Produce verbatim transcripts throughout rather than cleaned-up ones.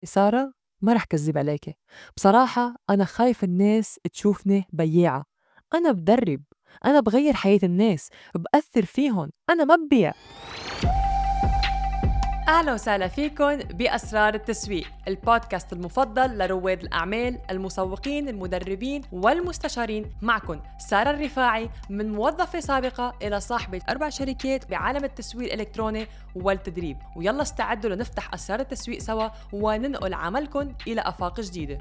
سارة، ما رح كذب عليكِ، بصراحة أنا خايفة الناس تشوفني بياعة. أنا بدرّب، أنا بغيّر حياة الناس، بأثّر فيهن، أنا ما ببيع. أهلا وسهلا فيكم بأسرار التسويق، البودكاست المفضل لرواد الأعمال، المسوقين، المدربين والمستشارين. معكم سارة الرفاعي، من موظفة سابقة إلى صاحبة أربع شركات بعالم التسويق الإلكتروني والتدريب. ويلا استعدوا لنفتح أسرار التسويق سوا وننقل عملكم إلى آفاق جديدة.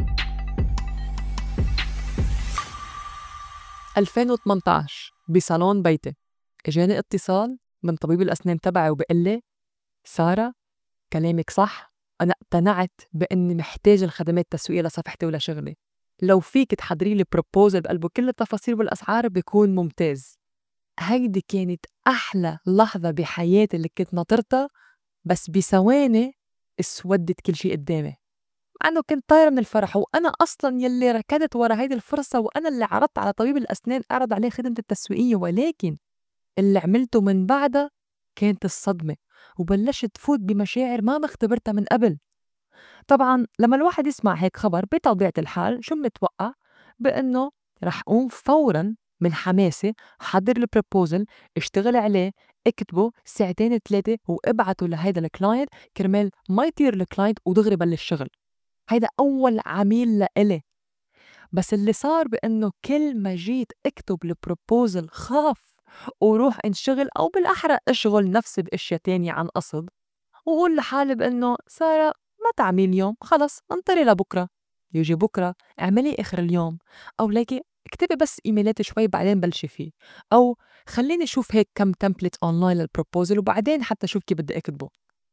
ألفين وثمانية عشر بصالون بيتي إجاني اتصال من طبيب الأسنان تبعي وبيقول لي: سارة، كلامك صح، أنا اقتنعت بإني محتاجة الخدمات التسويقية لصفحتي ولشغلي. لو فيك تحضري لي بروبوزل بقلبه كل التفاصيل والأسعار بيكون ممتاز. هيدي كانت أحلى لحظة بحياتي اللي كنت ناطرتها، بس بثواني اسودت كل شي قدامي، مع إنه كنت طايرة من الفرح، وأنا أصلاً يلي ركضت ورا هيدي الفرصة، وأنا اللي عرضت على طبيب الأسنان أعرض عليه خدمة التسويقية. ولكن اللي عملته من بعدها كانت الصدمة، وبلشت فوت بمشاعر ما مختبرتها من قبل. طبعاً لما الواحد يسمع هيك خبر بطبيعة الحال شو متوقع؟ بأنه رح قوم فوراً من حماسي حضر البروبوزل، اشتغل عليه، اكتبه ساعتين ثلاثة وابعته لهيدا الكلاينت كرمال ما يطير الكلاينت ودغري بلش شغل. هيدا أول عميل لإلي. بس اللي صار بأنه كل ما جيت اكتب البروبوزل خاف وروح انشغل، أو بالأحرى اشغل نفسي بأشياء تانية عن قصد، وقول لحالي بأنه سارة ما تعملي اليوم، خلص انطري لبكرة. يجي بكرة اعملي آخر اليوم، أو ليكي اكتبي بس إيميلات شوي بعدين بلشي فيه، أو خليني شوف هيك كم تمبلت أونلاين للبروبوزل وبعدين حتى شوف كيف بدي أكتبه.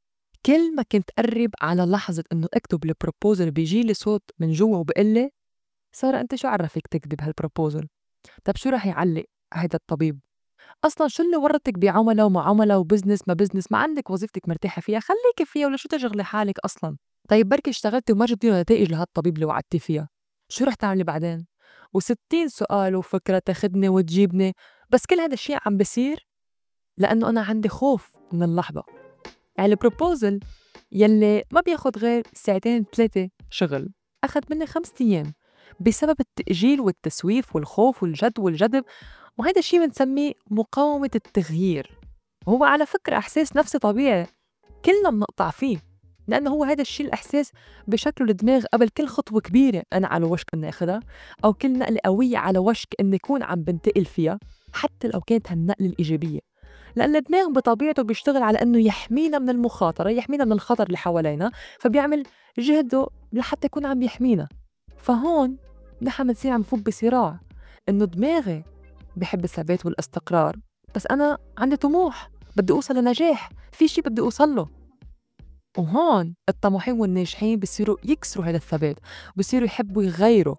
كل ما كنت قرب على لحظة إنه أكتب البروبوزل بيجيلي صوت من جوا وبقلي: سارة، أنت شو عرفك تكتبي بهالبروبوزل؟ طب شو رح يعلق هيدا الطبيب؟ أصلاً شو اللي ورطك بعملاء ومعاملة وبزنس ما بزنس؟ ما عندك وظيفتك مرتاحة فيها، خليكي فيها، ولا شو تشغلي حالك أصلاً؟ طيب بركي اشتغلتي وما جبتي له نتائج لهالطبيب اللي وعدتي فيها، شو رح تعملي بعدين؟ وستين سؤال وفكرة تاخدني وتجيبني، بس كل هذا الشيء عم بصير لأنه أنا عندي خوف من اللحظة. يعني البروبوزل يلي ما بياخد غير ساعتين ثلاثة شغل أخد مني خمسة أيام بسبب التأجيل والتسويف والخوف والجد والجذب. وهيدا الشي بنسميه مقاومة التغيير. وهو على فكرة إحساس نفسي طبيعي كلنا بنقطع فيه، لأنه هو هيدا الشي الإحساس بشكله الدماغ قبل كل خطوة كبيرة أنا على وشك إني أخدها، أو كل نقلة قوية على وشك إني يكون عم بنتقل فيها، حتى لو كانت هالنقلة الإيجابية. لأن الدماغ بطبيعته بيشتغل على إنه يحمينا من المخاطرة، يحمينا من الخطر اللي حوالينا، فبيعمل جهده لحتى يكون عم يحمينا. فهون نحن بنصير عم نفوت بصراع إنه دماغي بحب الثبات والاستقرار، بس أنا عندي طموح، بدي أوصل لنجاح، في شي بدي أوصل له. وهون الطموحين والناجحين بصيروا يكسروا هذا الثبات، بصيروا يحبوا يغيروا.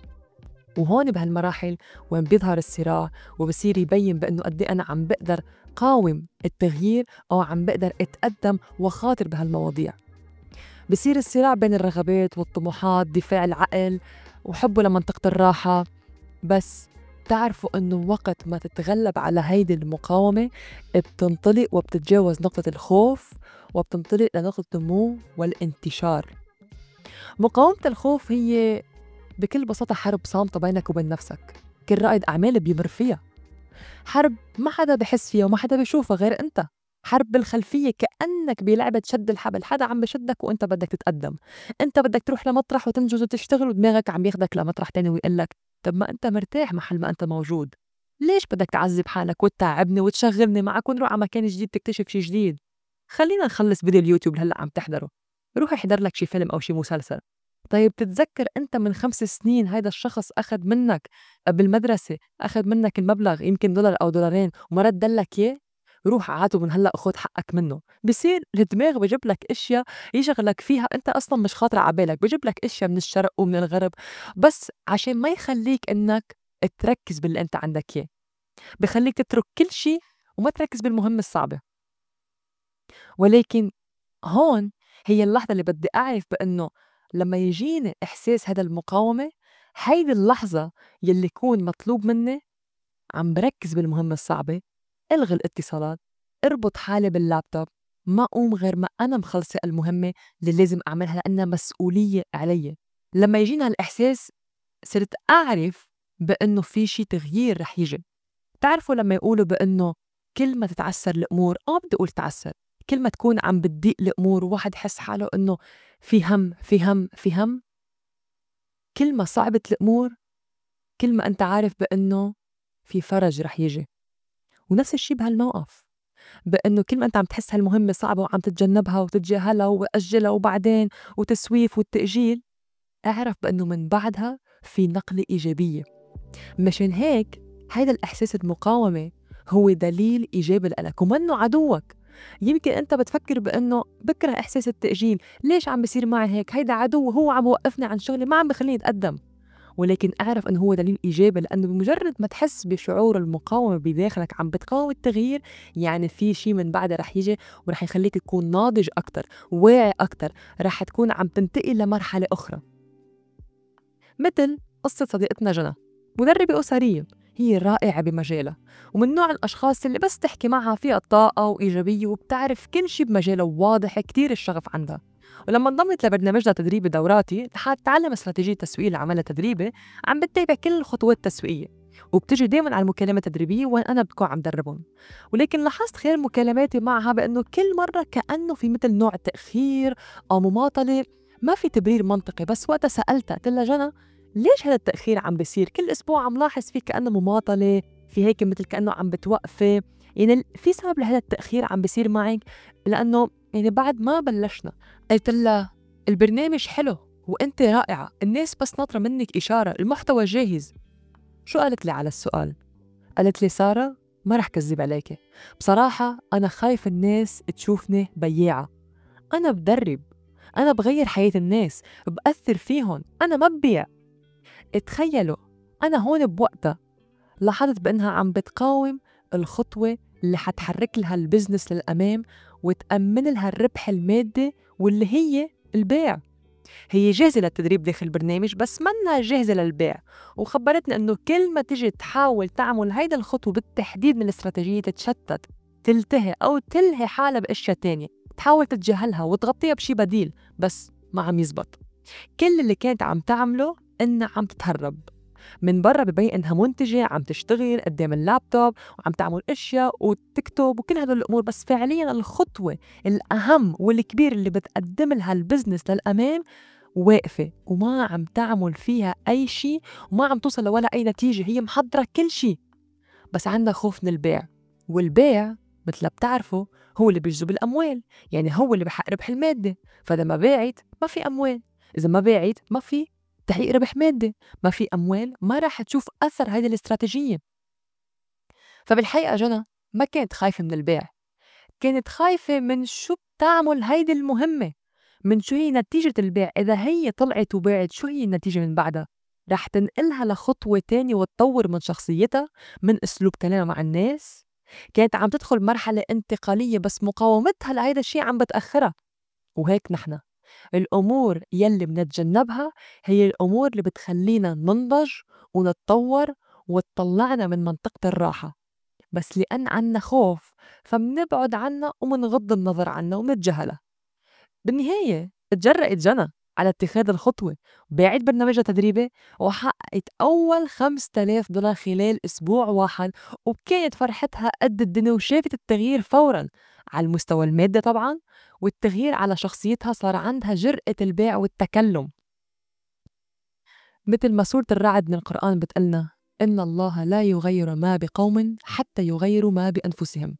وهون بهالمراحل وين بيظهر الصراع، وبصير يبين بأنه قد إيه أنا عم بقدر قاوم التغيير، أو عم بقدر أتقدم وخاطر بهالمواضيع. بصير الصراع بين الرغبات والطموحات، دفاع العقل وحبه لمنطقة الراحة. بس تعرفوا إنه وقت ما تتغلب على هيدي المقاومة بتنطلق وبتتجاوز نقطة الخوف وبتنطلق لنقطة النمو والانتشار. مقاومة الخوف هي بكل بساطة حرب صامتة بينك وبين نفسك، كل رائد أعمال بيمر فيها. حرب ما حدا بحس فيها وما حدا بيشوفها غير أنت. حرب بالخلفية كأنك بلعبة شد الحبل، حدا عم بشدك وأنت بدك تتقدم. أنت بدك تروح لمطرح وتنجز وتشتغل، ودماغك عم ياخدك لمطرح تاني ويقلك: طب ما أنت مرتاح محل ما أنت موجود، ليش بدك تعذب حالك وتتعبني وتشغلني معك ونروح على مكان جديد تكتشف شي جديد؟ خلينا نخلص فيديو اليوتيوب اللي هلأ عم تحضره، روح احضر لك شي فيلم أو شي مسلسل. طيب تتذكر أنت من خمس سنين هيدا الشخص أخد منك بالمدرسة، أخد منك المبلغ يمكن دولار أو دولارين وما ردلك إياه؟ روح عاته من هلأ خد حقك منه. بصير الدماغ بجيب لك اشياء يشغلك فيها انت اصلا مش خاطره على بالك، بجيب لك اشياء من الشرق ومن الغرب بس عشان ما يخليك انك تركز باللي انت عندك اياه، بخليك تترك كل شيء وما تركز بالمهمة الصعبة. ولكن هون هي اللحظة اللي بدي أعرف بأنه لما يجيني إحساس هذا المقاومة، هيدي اللحظة يلي يكون مطلوب مني عم بركز بالمهمة الصعبة، الغي الاتصالات، اربط حالي باللابتوب، ما قوم غير ما أنا مخلصة المهمة اللي لازم أعملها لأنها مسؤولية علي. لما يجينا هالإحساس صرت أعرف بأنه في شي تغيير رح يجي. تعرفوا لما يقولوا بأنه كل ما تتعسر الأمور، آه بدي أقول تعسر، كل ما تكون عم بتضيق الأمور وواحد يحس حاله أنه في هم في هم في هم، كل ما صعبت الأمور كل ما أنت عارف بأنه في فرج رح يجي. ونفس الشي بهالموقف، بأنه كل ما أنت عم تحس هالمهمة صعبة وعم تتجنبها وتتجاهلها وأجلها وبعدين وتسويف والتأجيل، أعرف بأنه من بعدها في نقلة إيجابية. مشان هيك هيدا الإحساس المقاومة هو دليل إيجابي لك ومنه عدوك. يمكن أنت بتفكر بأنه بكره إحساس التأجيل، ليش عم بيصير معي هيك؟ هيدا عدو، هو عم بوقفني عن شغلي، ما عم بخليني أتقدم. ولكن أعرف أنه هو دليل إيجابي، لأنه بمجرد ما تحس بشعور المقاومة بداخلك عم بتقاوم التغيير، يعني في شي من بعدها رح يجي ورح يخليك تكون ناضج أكتر، واعي أكتر، رح تكون عم تنتقل لمرحلة أخرى. مثل قصة صديقتنا جنى، مدربة أسرية، هي رائعة بمجالها ومن نوع الأشخاص اللي بس تحكي معها فيها طاقة وإيجابية وبتعرف كل شي بمجالها وواضح كتير الشغف عندها. ولما انضمت لبرنامجها تدريبي دوراتي لحد تعلم استراتيجية تسويق اللي عملها تدريبي، عم بتتابع كل الخطوات التسويقية وبتجي دايما على المكالمة التدريبية وين أنا بكون عم دربهم. ولكن لاحظت خلال مكالماتي معها بأنه كل مرة كأنه في مثل نوع تأخير أو مماطلة، ما في تبرير منطقي. بس وقتها سألتها قلت لها جنى، ليش هذا التأخير عم بيصير؟ كل أسبوع عم لاحظ فيه كأنه مماطلة، في هيك مثل كأنه عم بتوقفي، يعني في سبب لهذا التأخير عم بيصير معك؟ لأنه يعني بعد ما بلشنا. قلت لها البرنامج حلو وأنت رائعة، الناس بس ناطرة منك إشارة، المحتوى جاهز. شو قالت لي على السؤال؟ قالت لي سارة، ما رح كذب عليكي، بصراحة أنا خايف الناس تشوفني بياعة. أنا بدرب، أنا بغير حياة الناس، بأثر فيهم، أنا ما ببيع. اتخيلوا أنا هون بوقتها لاحظت بأنها عم بتقاوم الخطوة اللي حتحرك لها البزنس للأمام وتأمن لها الربح المادي واللي هي البيع. هي جاهزة للتدريب داخل البرنامج بس منها جاهزة للبيع، وخبرتنا أنه كل ما تجي تحاول تعمل هيدا الخطوة بالتحديد من الاستراتيجية تتشتت، تلتهي أو تلهي حالها بأشياء تانية، تحاول تتجاهلها وتغطيها بشي بديل، بس ما عم يزبط. كل اللي كانت عم تعمله إنها عم تتهرب من برا، ببين إنها منتجة عم تشتغل قدام اللابتوب وعم تعمل أشياء وتكتب وكل هدول الأمور، بس فعلياً الخطوة الأهم والكبير اللي بتقدم لها البزنس للأمام واقفة وما عم تعمل فيها أي شيء وما عم توصل لولا أي نتيجة. هي محضرة كل شيء بس عندها خوف من البيع، والبيع مثل ما بتعرفوا هو اللي بيجذب الأموال، يعني هو اللي بحقق ربح المادة. فإذا ما باعت ما في أموال، إذا ما باعت ما في تحقيق ربح مادي، ما في أموال، ما راح تشوف أثر هيدي الاستراتيجية. فبالحقيقة جنى ما كانت خايفة من البيع، كانت خايفة من شو بتعمل هيدي المهمة، من شو هي نتيجة البيع. إذا هي طلعت وباعت شو هي النتيجة من بعدها؟ رح تنقلها لخطوة تانية وتطور من شخصيتها، من أسلوب كلامها مع الناس. كانت عم تدخل مرحلة انتقالية بس مقاومتها لهيدا الشيء عم بتأخرها. وهيك نحن الأمور يلي بنتجنبها هي الأمور اللي بتخلينا ننضج ونتطور وتطلعنا من منطقة الراحة، بس لأن عنا خوف فمنبعد عنا ومنغض النظر عنا ومنتجاهلها. بالنهاية اتجرأت جنى على اتخاذ الخطوة، باعت برنامجها تدريبي وحققت أول خمسة آلاف دولار خلال أسبوع واحد، وكانت فرحتها قد الدنيا وشافت التغيير فوراً على المستوى المادي طبعاً، والتغيير على شخصيتها، صار عندها جرأة البيع والتكلم. مثل ما سورة الرعد من القرآن بتقلنا إن الله لا يغير ما بقوم حتى يغيروا ما بأنفسهم.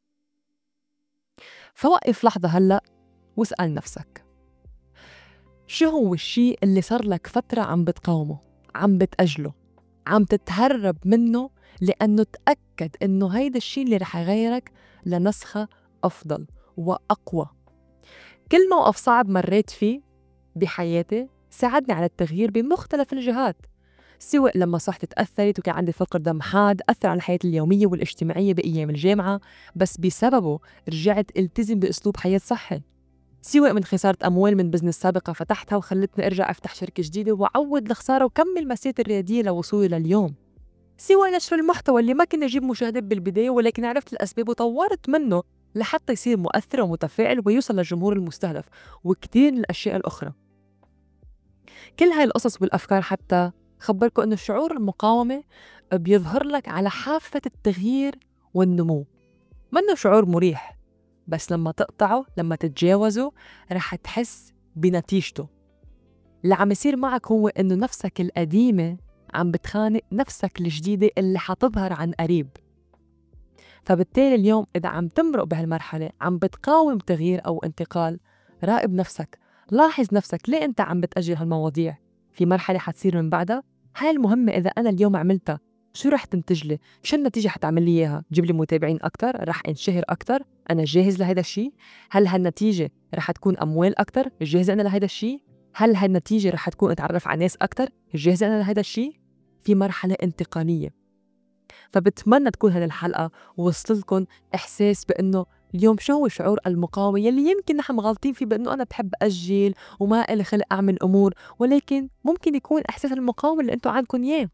فوقف لحظة هلأ واسأل نفسك، شو هو الشيء اللي صار لك فترة عم بتقاومه، عم بتأجله، عم تتهرب منه، لأنه تأكد إنه هيدا الشيء اللي رح يغيرك لنسخة أفضل وأقوى. كل موقف صعب مريت فيه بحياتي ساعدني على التغيير بمختلف الجهات، سواء لما صحتي تأثرت وكان عندي فقر دم حاد أثر على حياتي اليومية والاجتماعية بأيام الجامعة بس بسببه رجعت التزم بأسلوب حياة صحي، سواء من خسارة أموال من بزنس سابقة فتحتها وخلتني أرجع أفتح شركة جديدة وأعوض الخسارة وكمل مسيرتي الريادية لوصولي لليوم، سواء نشر المحتوى اللي ما كنا نجيب مشاهدات بالبداية ولكن عرفت الأسباب وطورت منه لحتى يصير مؤثر ومتفاعل ويوصل للجمهور المستهدف، وكتير من الأشياء الأخرى. كل هاي القصص والأفكار حتى خبركم إنه شعور المقاومة بيظهر لك على حافة التغيير والنمو. منه شعور مريح، بس لما تقطعه، لما تتجاوزه، رح تحس بنتيجته. اللي عم يصير معك هو إنه نفسك القديمة عم بتخانق نفسك الجديدة اللي حتظهر عن قريب. فبالتالي اليوم إذا عم تمرق بهالمرحلة عم بتقاوم تغيير أو انتقال، راقب نفسك، لاحظ نفسك ليه أنت عم بتأجل هالمواضيع. في مرحلة حتصير من بعدها، هاي المهمة إذا أنا اليوم عملتها شو رح تنتج لي؟ شو النتيجة حتعمل لي إياها؟ جيب لي متابعين أكتر؟ رح انشهر أكتر؟ أنا جاهز لهيدا الشي؟ هل هالنتيجة رح تكون أموال أكتر؟ جاهز أنا لهيدا الشي؟ هل هالنتيجة رح تكون أتعرف على ناس أكتر؟ جاهز أنا لهيدا الشي؟ في مرحلة انتقالية. فبتمنى تكون هذه الحلقة وصلت لكم إحساس بأنه اليوم شو هو شعور المقاومة يلي يمكن نحن مغلطين فيه، بأنه أنا بحب أجل وما إلي خلق أعمل أمور، ولكن ممكن يكون إحساس المقاومة اللي أنتوا عندكم إياه.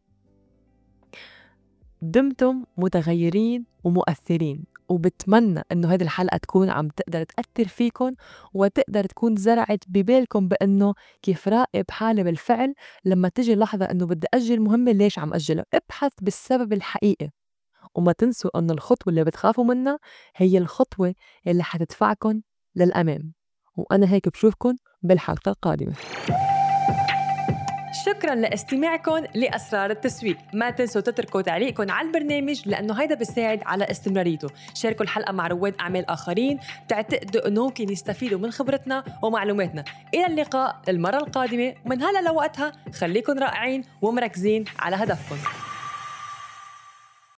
دمتم متغيرين ومؤثرين، وبتمنى أنه هذه الحلقة تكون عم تقدر تأثر فيكم وتقدر تكون زرعت ببالكم بأنه كيف راقب حالي بالفعل لما تجي لحظة أنه بدي أجل مهمة، ليش عم أجلها؟ ابحث بالسبب الحقيقي، وما تنسوا أن الخطوة اللي بتخافوا منها هي الخطوة اللي حتدفعكم للأمام. وأنا هيك بشوفكن بالحلقة القادمة. شكراً لاستماعكم لأسرار التسويق. ما تنسوا تتركوا تعليقكم على البرنامج لأنه هيدا بيساعد على استمراريته. شاركوا الحلقة مع رواد أعمال آخرين تعتقدوا أنه ممكن يستفيدوا من خبرتنا ومعلوماتنا. إلى اللقاء المرة القادمة، ومن هلا لوقتها خليكن رائعين ومركزين على هدفكم.